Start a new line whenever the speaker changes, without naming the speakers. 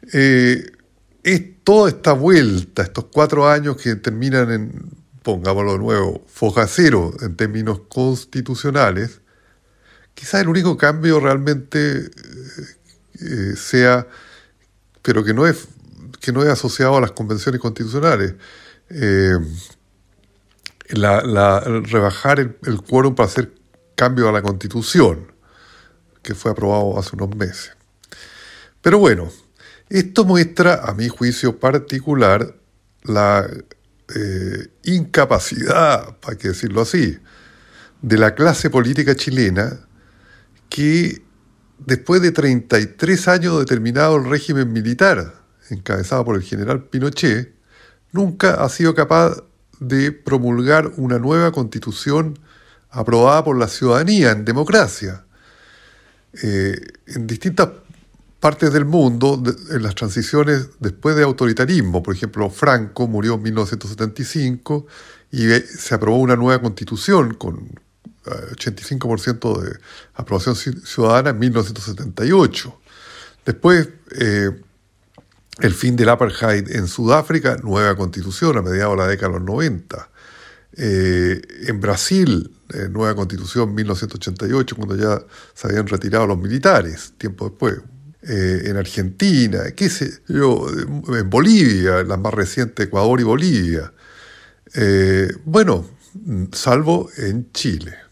Eh, es toda esta vuelta, estos 4 años que terminan en, pongámoslo de nuevo, foja cero en términos constitucionales, quizás el único cambio realmente sea, pero que no es asociado a las convenciones constitucionales, eh, rebajar el quórum para hacer cambio a la Constitución, que fue aprobado hace unos meses. Pero bueno, esto muestra, a mi juicio particular, la incapacidad, para que decirlo así, de la clase política chilena que después de 33 años de terminado el régimen militar, encabezado por el general Pinochet, nunca ha sido capaz de promulgar una nueva constitución aprobada por la ciudadanía en democracia. En distintas partes del mundo, en las transiciones después de autoritarismo, por ejemplo, Franco murió en 1975 y se aprobó una nueva constitución con 85% de aprobación ciudadana en 1978. Después, el fin del apartheid en Sudáfrica, nueva constitución a mediados de la década de los 90. En Brasil, nueva constitución en 1988, cuando ya se habían retirado los militares, tiempo después. En Argentina, qué sé yo, en Bolivia, las más recientes, Ecuador y Bolivia. Bueno, salvo en Chile.